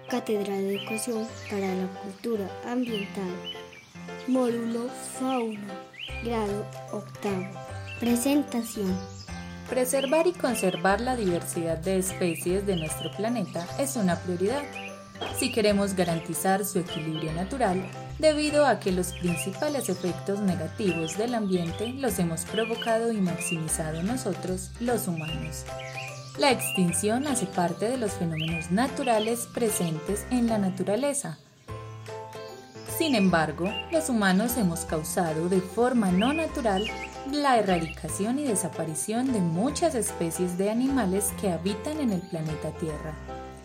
Cátedra de Educación para la Cultura Ambiental, Módulo Fauna, grado octavo. Presentación. Preservar y conservar la diversidad de especies de nuestro planeta es una prioridad, si queremos garantizar su equilibrio natural, debido a que los principales efectos negativos del ambiente los hemos provocado y maximizado nosotros, los humanos. La extinción hace parte de los fenómenos naturales presentes en la naturaleza. Sin embargo, los humanos hemos causado de forma no natural la erradicación y desaparición de muchas especies de animales que habitan en el planeta Tierra.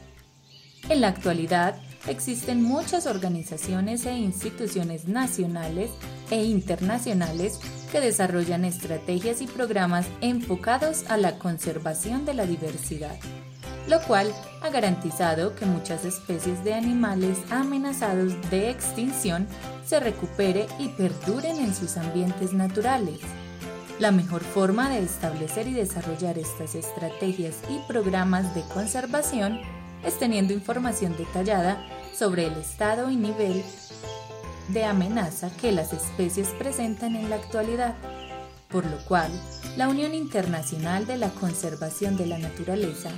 En la actualidad, existen muchas organizaciones e instituciones nacionales e internacionales que desarrollan estrategias y programas enfocados a la conservación de la diversidad, lo cual ha garantizado que muchas especies de animales amenazados de extinción se recupere y perduren en sus ambientes naturales. La mejor forma de establecer y desarrollar estas estrategias y programas de conservación es teniendo información detallada sobre el estado y nivel de amenaza que las especies presentan en la actualidad, por lo cual la Unión Internacional de la Conservación de la Naturaleza,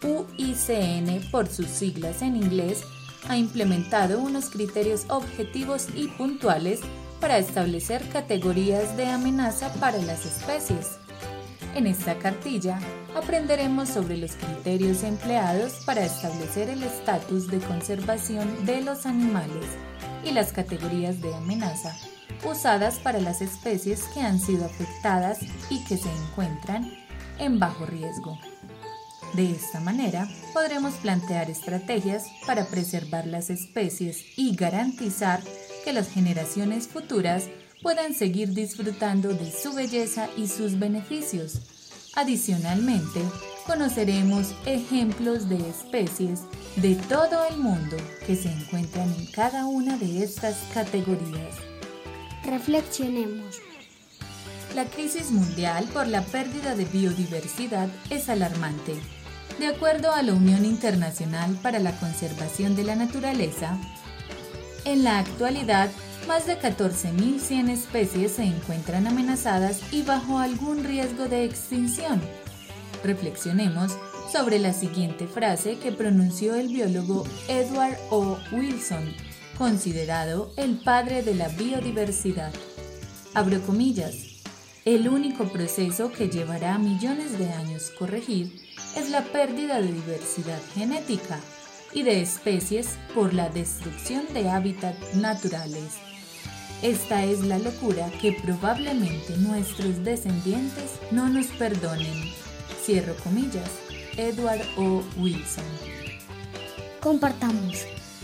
UICN por sus siglas en inglés, ha implementado unos criterios objetivos y puntuales para establecer categorías de amenaza para las especies. En esta cartilla aprenderemos sobre los criterios empleados para establecer el estatus de conservación de los animales y las categorías de amenaza usadas para las especies que han sido afectadas y que se encuentran en bajo riesgo. De esta manera, podremos plantear estrategias para preservar las especies y garantizar que las generaciones futuras puedan seguir disfrutando de su belleza y sus beneficios. Adicionalmente, conoceremos ejemplos de especies de todo el mundo que se encuentran en cada una de estas categorías. Reflexionemos. La crisis mundial por la pérdida de biodiversidad es alarmante. De acuerdo a la Unión Internacional para la Conservación de la Naturaleza, en la actualidad, más de 14.100 especies se encuentran amenazadas y bajo algún riesgo de extinción. Reflexionemos sobre la siguiente frase que pronunció el biólogo Edward O. Wilson, considerado el padre de la biodiversidad. Abro comillas. El único proceso que llevará millones de años corregir es la pérdida de diversidad genética y de especies por la destrucción de hábitats naturales. Esta es la locura que probablemente nuestros descendientes no nos perdonen. Cierro comillas. Edward O. Wilson. Compartamos.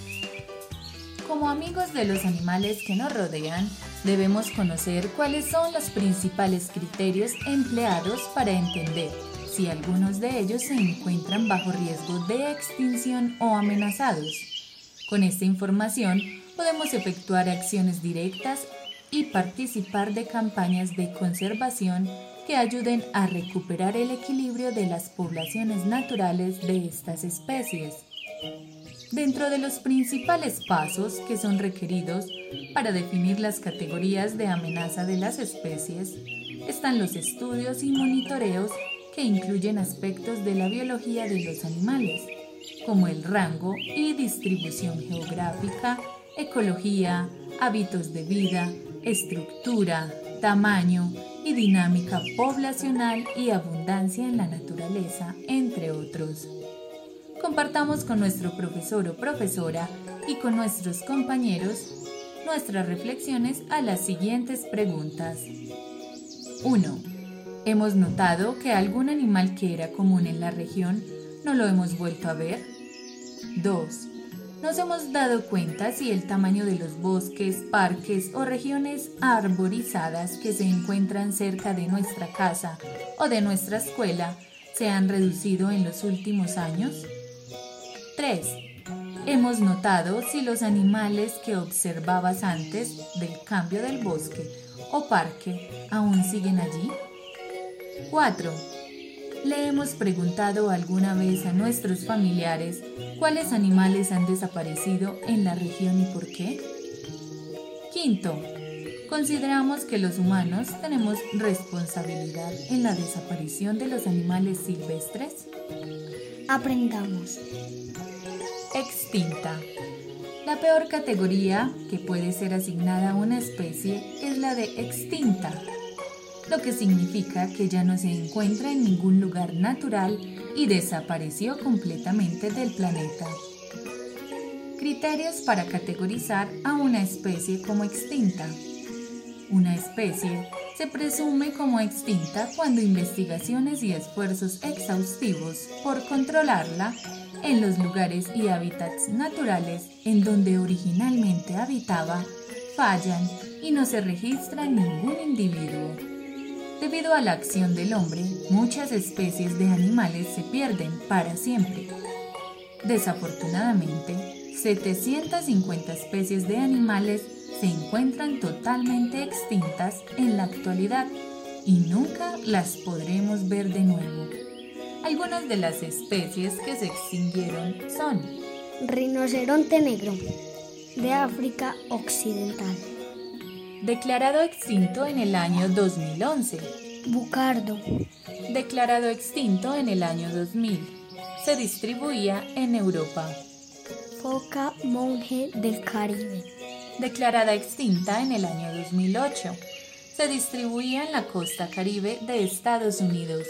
Como amigos de los animales que nos rodean, debemos conocer cuáles son los principales criterios empleados para entender si algunos de ellos se encuentran bajo riesgo de extinción o amenazados. Con esta información, podemos efectuar acciones directas y participar de campañas de conservación que ayuden a recuperar el equilibrio de las poblaciones naturales de estas especies. Dentro de los principales pasos que son requeridos para definir las categorías de amenaza de las especies están los estudios y monitoreos que incluyen aspectos de la biología de los animales, como el rango y distribución geográfica, ecología, hábitos de vida, estructura, tamaño y dinámica poblacional y abundancia en la naturaleza, entre otros. Compartamos con nuestro profesor o profesora y con nuestros compañeros nuestras reflexiones a las siguientes preguntas. 1. ¿Hemos notado que algún animal que era común en la región no lo hemos vuelto a ver? 2. ¿Nos hemos dado cuenta si el tamaño de los bosques, parques o regiones arborizadas que se encuentran cerca de nuestra casa o de nuestra escuela se han reducido en los últimos años? 3. ¿Hemos notado si los animales que observabas antes del cambio del bosque o parque aún siguen allí? 4. ¿Le hemos preguntado alguna vez a nuestros familiares cuáles animales han desaparecido en la región y por qué? Quinto, consideramos que los humanos tenemos responsabilidad en la desaparición de los animales silvestres. Aprendamos. Extinta. La peor categoría que puede ser asignada a una especie es la de extinta, lo que significa que ya no se encuentra en ningún lugar natural y desapareció completamente del planeta. Criterios para categorizar a una especie como extinta. Una especie se presume como extinta cuando investigaciones y esfuerzos exhaustivos por controlarla en los lugares y hábitats naturales en donde originalmente habitaba fallan y no se registra ningún individuo. Debido a la acción del hombre, muchas especies de animales se pierden para siempre. Desafortunadamente, 750 especies de animales se encuentran totalmente extintas en la actualidad y nunca las podremos ver de nuevo. Algunas de las especies que se extinguieron son Rinoceronte negro, de África Occidental. declarado extinto en el año 2011. Bucardo, Declarado extinto en el año 2000. Se distribuía en Europa. foca monje del Caribe. Declarada extinta en el año 2008. Se distribuía en la costa caribe de Estados Unidos.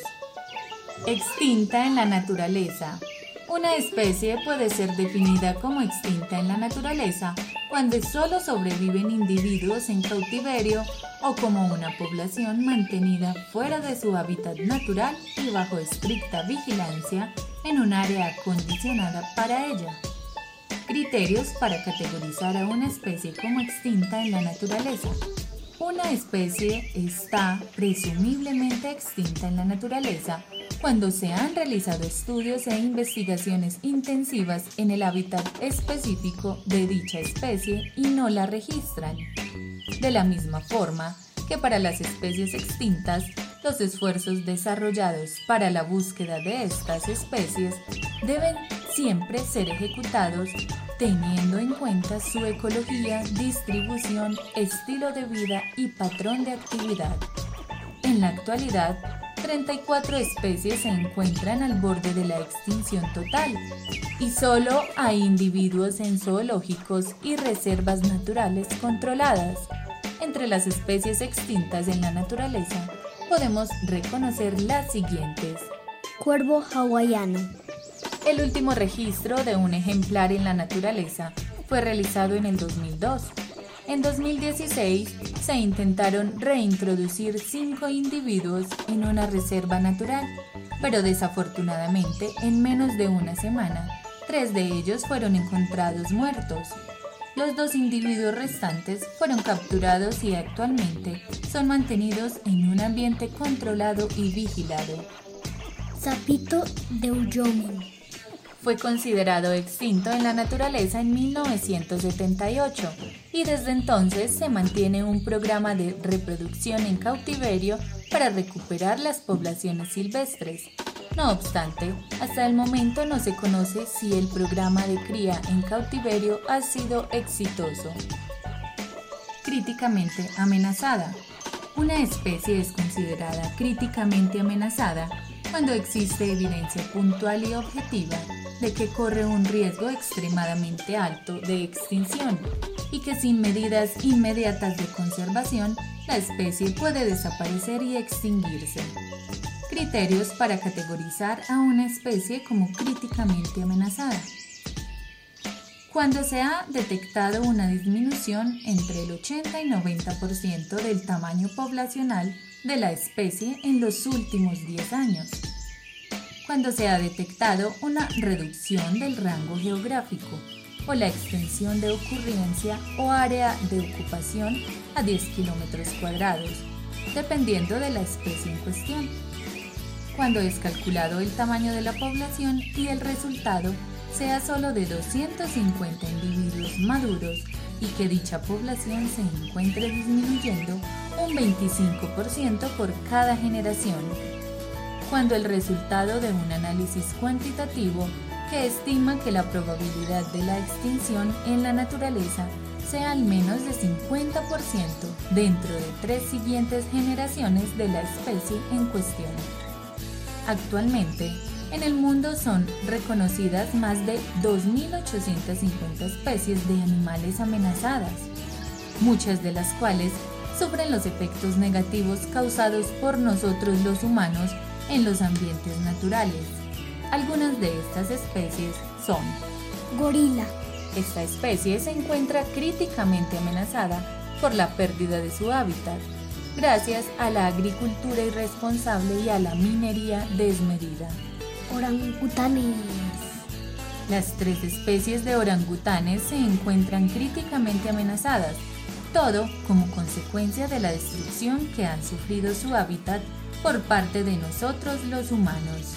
Extinta en la naturaleza. Una especie puede ser definida como extinta en la naturaleza cuando solo sobreviven individuos en cautiverio o como una población mantenida fuera de su hábitat natural y bajo estricta vigilancia en un área acondicionada para ella. Criterios para categorizar a una especie como extinta en la naturaleza. Una especie está presumiblemente extinta en la naturaleza cuando se han realizado estudios e investigaciones intensivas en el hábitat específico de dicha especie y no la registran. De la misma forma que para las especies extintas, los esfuerzos desarrollados para la búsqueda de estas especies deben siempre ser ejecutados teniendo en cuenta su ecología, distribución, estilo de vida y patrón de actividad. En la actualidad, 34 especies se encuentran al borde de la extinción total y solo hay individuos en zoológicos y reservas naturales controladas. Entre las especies extintas en la naturaleza, podemos reconocer las siguientes. Cuervo hawaiano. El último registro de un ejemplar en la naturaleza fue realizado en el 2002. En 2016 se intentaron reintroducir 5 individuos en una reserva natural, pero desafortunadamente en menos de una semana, 3 de ellos fueron encontrados muertos. Los 2 individuos restantes fueron capturados y actualmente son mantenidos en un ambiente controlado y vigilado. Sapito de Wyoming. Fue considerado extinto en la naturaleza en 1978 y desde entonces se mantiene un programa de reproducción en cautiverio para recuperar las poblaciones silvestres. No obstante, hasta el momento no se conoce si el programa de cría en cautiverio ha sido exitoso. Críticamente amenazada. Una especie es considerada críticamente amenazada cuando existe evidencia puntual y objetiva de que corre un riesgo extremadamente alto de extinción y que sin medidas inmediatas de conservación, la especie puede desaparecer y extinguirse. Criterios para categorizar a una especie como críticamente amenazada. Cuando se ha detectado una disminución entre el 80 y 90% del tamaño poblacional de la especie en los últimos 10 años. Cuando se ha detectado una reducción del rango geográfico o la extensión de ocurrencia o área de ocupación a 10 kilómetros cuadrados, dependiendo de la especie en cuestión. Cuando es calculado el tamaño de la población y el resultado sea solo de 250 individuos maduros y que dicha población se encuentre disminuyendo un 25% por cada generación. cuando el resultado de un análisis cuantitativo que estima que la probabilidad de la extinción en la naturaleza sea al menos de 50% dentro de 3 siguientes generaciones de la especie en cuestión. Actualmente, en el mundo son reconocidas más de 2.850 especies de animales amenazadas, muchas de las cuales sufren los efectos negativos causados por nosotros los humanos en los ambientes naturales. Algunas de estas especies son: gorila. Esta especie se encuentra críticamente amenazada por la pérdida de su hábitat, gracias a la agricultura irresponsable y a la minería desmedida. Orangutanes. Las 3 especies de orangutanes se encuentran críticamente amenazadas, todo como consecuencia de la destrucción que han sufrido su hábitat por parte de nosotros los humanos.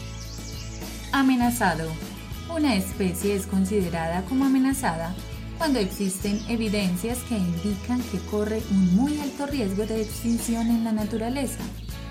Amenazado. Una especie es considerada como amenazada cuando existen evidencias que indican que corre un muy alto riesgo de extinción en la naturaleza.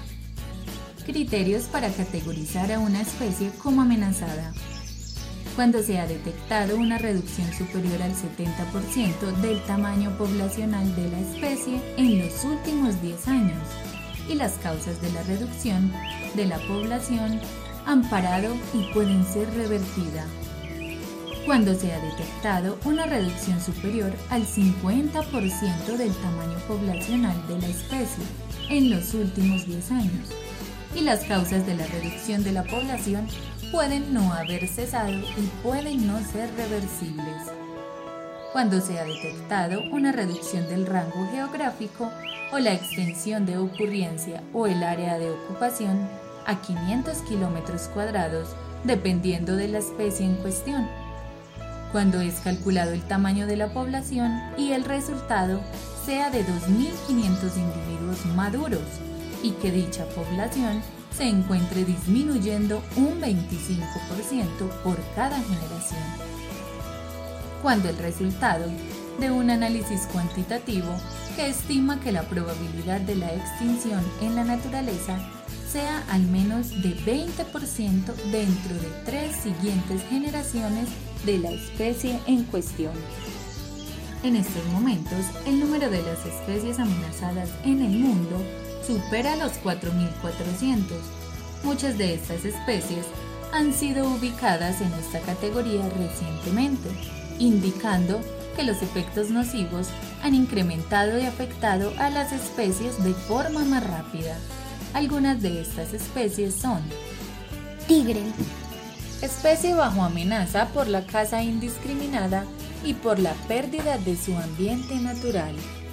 Criterios para categorizar a una especie como amenazada: cuando se ha detectado una reducción superior al 70% del tamaño poblacional de la especie en los últimos 10 años y las causas de la reducción de la población han parado y pueden ser revertidas. Cuando se ha detectado una reducción superior al 50% del tamaño poblacional de la especie en los últimos 10 años y las causas de la reducción de la población pueden no haber cesado y pueden no ser reversibles. Cuando se ha detectado una reducción del rango geográfico o la extensión de ocurrencia o el área de ocupación a 500 kilómetros cuadrados, dependiendo de la especie en cuestión. Cuando es calculado el tamaño de la población y el resultado sea de 2.500 individuos maduros y que dicha población se encuentre disminuyendo un 25% por cada generación. Cuando el resultado de un análisis cuantitativo que estima que la probabilidad de la extinción en la naturaleza sea al menos de 20% dentro de 3 siguientes generaciones de la especie en cuestión. En estos momentos, el número de las especies amenazadas en el mundo supera los 4.400. Muchas de estas especies han sido ubicadas en esta categoría recientemente, indicando que los efectos nocivos han incrementado y afectado a las especies de forma más rápida. Algunas de estas especies son: tigre, especie bajo amenaza por la caza indiscriminada y por la pérdida de su ambiente natural.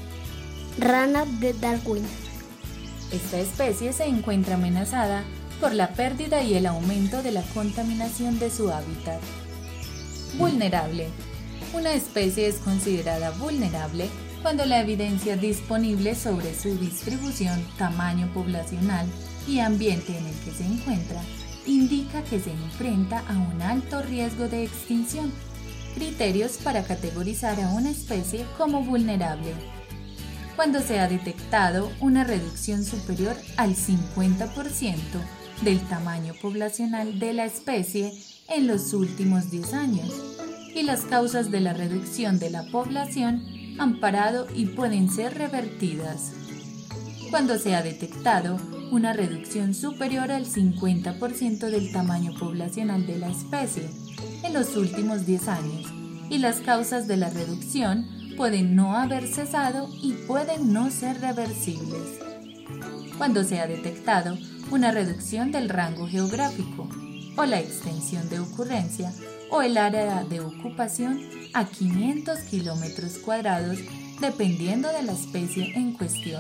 rana de Darwin, Esta especie se encuentra amenazada por la pérdida y el aumento de la contaminación de su hábitat. Vulnerable. Una especie es considerada vulnerable cuando la evidencia disponible sobre su distribución, tamaño poblacional y ambiente en el que se encuentra indica que se enfrenta a un alto riesgo de extinción. Criterios para categorizar a una especie como vulnerable: cuando se ha detectado una reducción superior al 50% del tamaño poblacional de la especie en los últimos 10 años y las causas de la reducción de la población han parado y pueden ser revertidas. Cuando se ha detectado una reducción superior al 50% del tamaño poblacional de la especie en los últimos 10 años y las causas de la reducción pueden no haber cesado y pueden no ser reversibles. Cuando se ha detectado una reducción del rango geográfico o la extensión de ocurrencia o el área de ocupación a 500 kilómetros cuadrados, dependiendo de la especie en cuestión.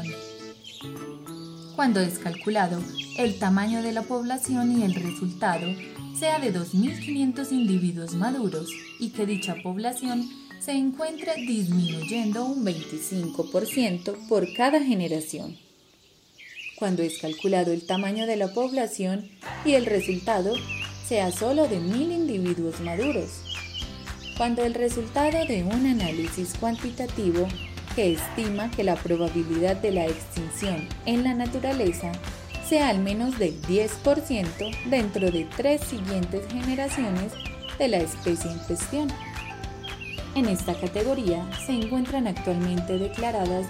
Cuando es calculado el tamaño de la población y el resultado sea de 2.500 individuos maduros y que dicha población se encuentre disminuyendo un 25% por cada generación. Cuando es calculado el tamaño de la población y el resultado sea solo de 1.000 individuos maduros. Cuando el resultado de un análisis cuantitativo que estima que la probabilidad de la extinción en la naturaleza sea al menos del 10% dentro de 3 siguientes generaciones de la especie en cuestión. En esta categoría se encuentran actualmente declaradas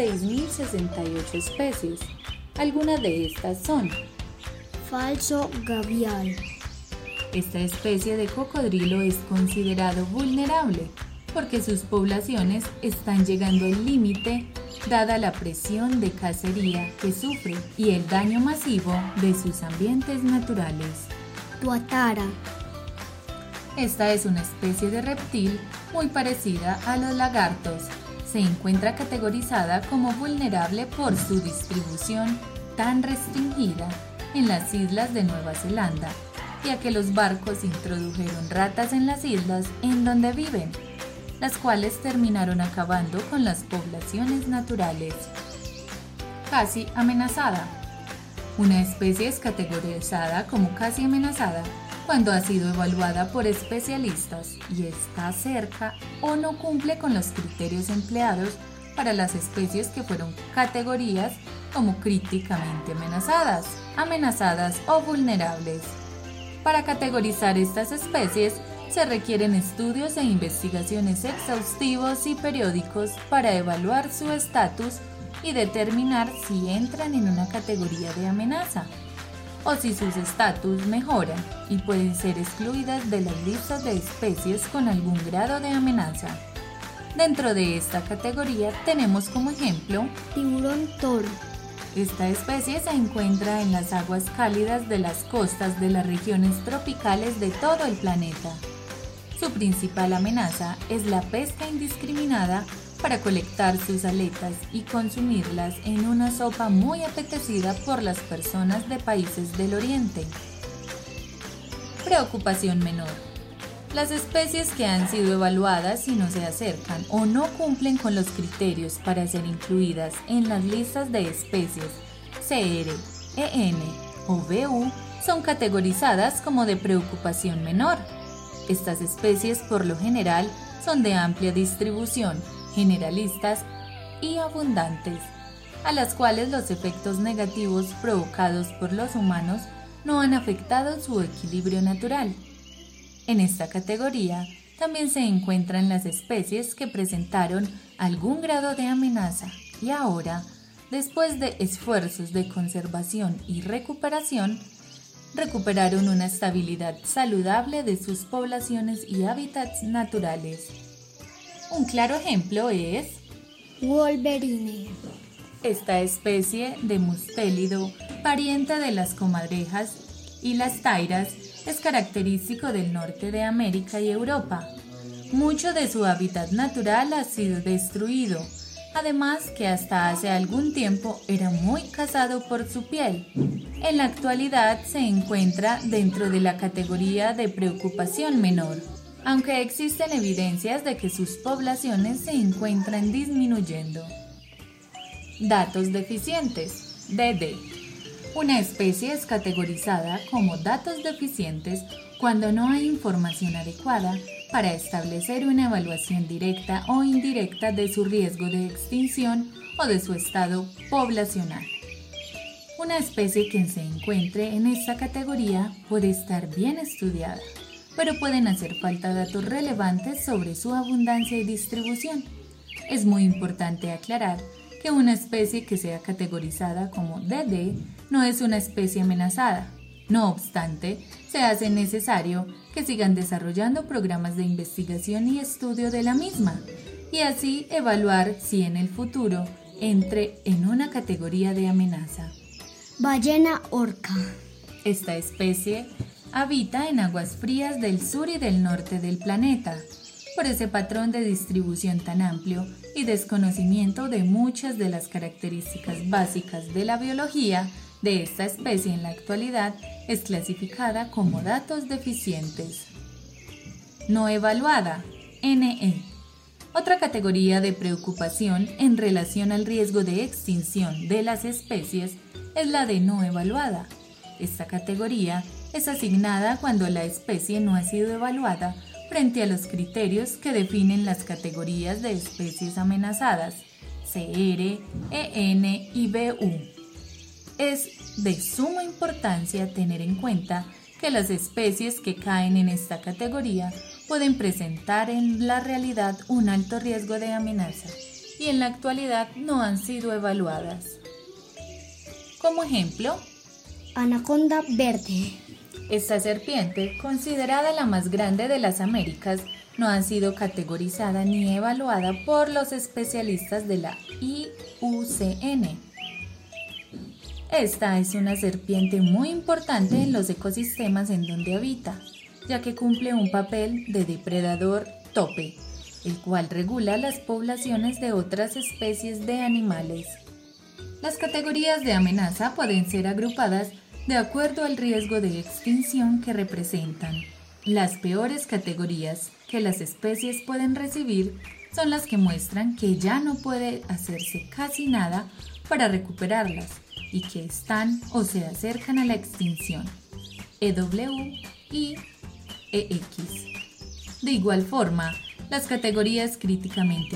6.068 especies. Algunas de estas son: falso gavial. Esta especie de cocodrilo es considerado vulnerable porque sus poblaciones están llegando al límite dada la presión de cacería que sufre y el daño masivo de sus ambientes naturales. Tuatara. Esta es una especie de reptil muy parecida a los lagartos. Se encuentra categorizada como vulnerable por su distribución tan restringida en las islas de Nueva Zelanda, ya que los barcos introdujeron ratas en las islas en donde viven, las cuales terminaron acabando con las poblaciones naturales. Casi amenazada. Una especie es categorizada como casi amenazada cuando ha sido evaluada por especialistas y está cerca o no cumple con los criterios empleados para las especies que fueron categorías como críticamente amenazadas, amenazadas o vulnerables. Para categorizar estas especies se requieren estudios e investigaciones exhaustivos y periódicos para evaluar su estatus y determinar si entran en una categoría de amenaza o si sus estatus mejoran y pueden ser excluidas de las listas de especies con algún grado de amenaza. Dentro de esta categoría tenemos como ejemplo tiburón toro. Esta especie se encuentra en las aguas cálidas de las costas de las regiones tropicales de todo el planeta. Su principal amenaza es la pesca indiscriminada para colectar sus aletas y consumirlas en una sopa muy apetecida por las personas de países del Oriente. Preocupación menor. Las especies que han sido evaluadas y no se acercan o no cumplen con los criterios para ser incluidas en las listas de especies CR, EN o BU son categorizadas como de preocupación menor. Estas especies por lo general son de amplia distribución, generalistas y abundantes, a las cuales los efectos negativos provocados por los humanos no han afectado su equilibrio natural. En esta categoría también se encuentran las especies que presentaron algún grado de amenaza y ahora, después de esfuerzos de conservación y recuperación, recuperaron una estabilidad saludable de sus poblaciones y hábitats naturales. Un claro ejemplo es Wolverine. Esta especie de mustélido, pariente de las comadrejas y las tairas, es característico del norte de América y Europa. Mucho de su hábitat natural ha sido destruido, además que hasta hace algún tiempo era muy cazado por su piel. En la actualidad se encuentra dentro de la categoría de preocupación menor, aunque existen evidencias de que sus poblaciones se encuentran disminuyendo. Datos deficientes, DD. Una especie es categorizada como datos deficientes cuando no hay información adecuada para establecer una evaluación directa o indirecta de su riesgo de extinción o de su estado poblacional. Una especie que se encuentre en esta categoría puede estar bien estudiada, pero pueden hacer falta datos relevantes sobre su abundancia y distribución. Es muy importante aclarar que una especie que sea categorizada como DD no es una especie amenazada. No obstante, se hace necesario que sigan desarrollando programas de investigación y estudio de la misma, y así evaluar si en el futuro entre en una categoría de amenaza. Ballena orca. Esta especie habita en aguas frías del sur y del norte del planeta. Por ese patrón de distribución tan amplio y desconocimiento de muchas de las características básicas de la biología de esta especie en la actualidad, es clasificada como datos deficientes. No evaluada, NE. Otra categoría de preocupación en relación al riesgo de extinción de las especies es la de no evaluada. Esta categoría es asignada cuando la especie no ha sido evaluada frente a los criterios que definen las categorías de especies amenazadas, CR, EN y BU. Es de suma importancia tener en cuenta que las especies que caen en esta categoría pueden presentar en la realidad un alto riesgo de amenaza y en la actualidad no han sido evaluadas. Como ejemplo, Anaconda verde. esta serpiente, considerada la más grande de las Américas, no ha sido categorizada ni evaluada por los especialistas de la IUCN. Esta es una serpiente muy importante en los ecosistemas en donde habita, ya que cumple un papel de depredador tope, el cual regula las poblaciones de otras especies de animales. Las categorías de amenaza pueden ser agrupadas de acuerdo al riesgo de extinción que representan. Las peores categorías que las especies pueden recibir son las que muestran que ya no puede hacerse casi nada para recuperarlas y que están o se acercan a la extinción, EW y EX. De igual forma, las categorías críticamente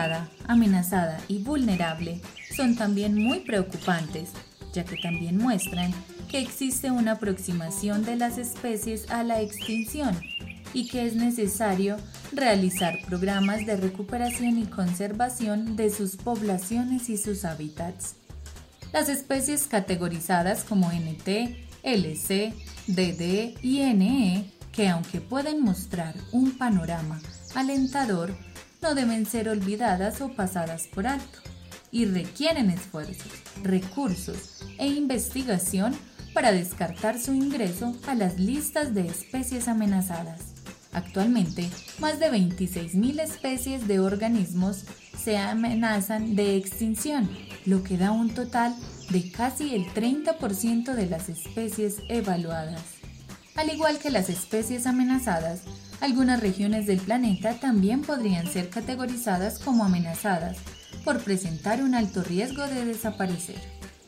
amenazada y vulnerable son también muy preocupantes, ya que también muestran que existe una aproximación de las especies a la extinción y que es necesario realizar programas de recuperación y conservación de sus poblaciones y sus hábitats. Las especies categorizadas como NT, LC, DD y NE, que aunque pueden mostrar un panorama alentador, no deben ser olvidadas o pasadas por alto, y requieren esfuerzos, recursos e investigación para descartar su ingreso a las listas de especies amenazadas. Actualmente, más de 26.000 especies de organismos se amenazan de extinción, lo que da un total de casi el 30% de las especies evaluadas. Al igual que las especies amenazadas, algunas regiones del planeta también podrían ser categorizadas como amenazadas por presentar un alto riesgo de desaparecer.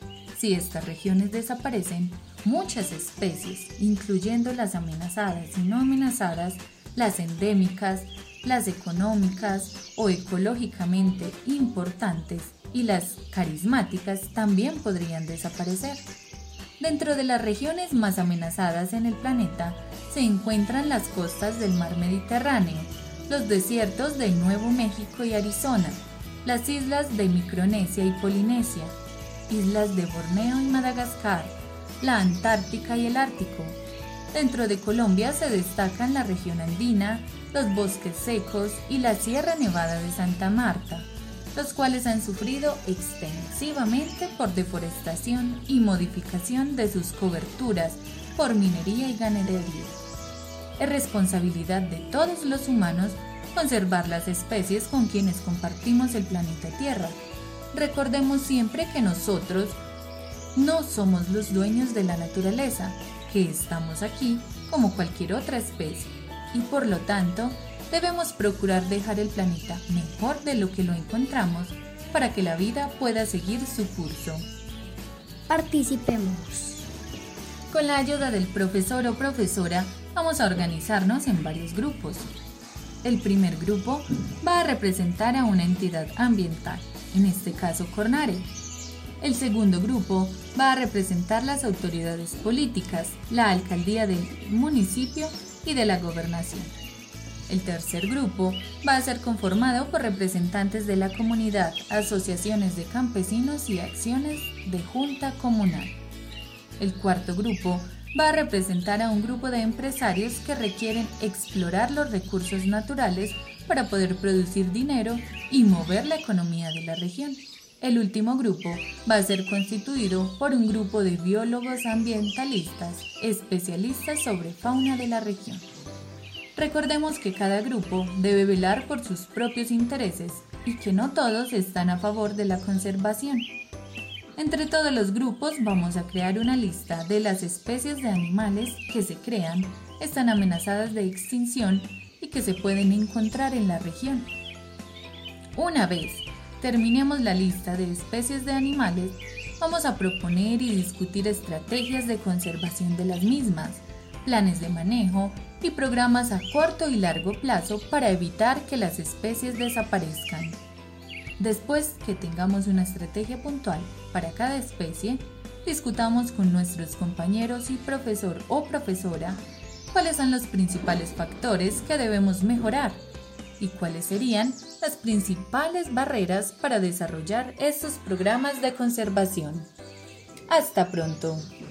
Si estas regiones desaparecen, muchas especies, incluyendo las amenazadas y no amenazadas, las endémicas, las económicas o ecológicamente importantes y las carismáticas también podrían desaparecer. Dentro de las regiones más amenazadas en el planeta se encuentran las costas del mar Mediterráneo, los desiertos de Nuevo México y Arizona, las islas de Micronesia y Polinesia, islas de Borneo y Madagascar, la Antártica y el Ártico. Dentro de Colombia se destacan la región andina, los bosques secos y la Sierra Nevada de Santa Marta, los cuales han sufrido extensivamente por deforestación y modificación de sus coberturas por minería y ganadería. Es responsabilidad de todos los humanos conservar las especies con quienes compartimos el planeta Tierra. Recordemos siempre que nosotros no somos los dueños de la naturaleza, que estamos aquí como cualquier otra especie y por lo tanto debemos procurar dejar el planeta mejor de lo que lo encontramos para que la vida pueda seguir su curso. Participemos. Con la ayuda del profesor o profesora vamos a organizarnos en varios grupos. El primer grupo va a representar a una entidad ambiental, en este caso Cornare. El segundo grupo va a representar las autoridades políticas, la alcaldía del municipio y de la gobernación. El tercer grupo va a ser conformado por representantes de la comunidad, asociaciones de campesinos y acciones de junta comunal. El cuarto grupo va a representar a un grupo de empresarios que requieren explorar los recursos naturales para poder producir dinero y mover la economía de la región. El último grupo va a ser constituido por un grupo de biólogos ambientalistas, especialistas sobre fauna de la región. Recordemos que cada grupo debe velar por sus propios intereses y que no todos están a favor de la conservación. Entre todos los grupos vamos a crear una lista de las especies de animales que se crean, están amenazadas de extinción y que se pueden encontrar en la región. Una vez terminemos la lista de especies de animales, vamos a proponer y discutir estrategias de conservación de las mismas, planes de manejo y programas a corto y largo plazo para evitar que las especies desaparezcan. Después que tengamos una estrategia puntual para cada especie, discutamos con nuestros compañeros y profesor o profesora cuáles son los principales factores que debemos mejorar y cuáles serían las principales barreras para desarrollar estos programas de conservación. Hasta pronto.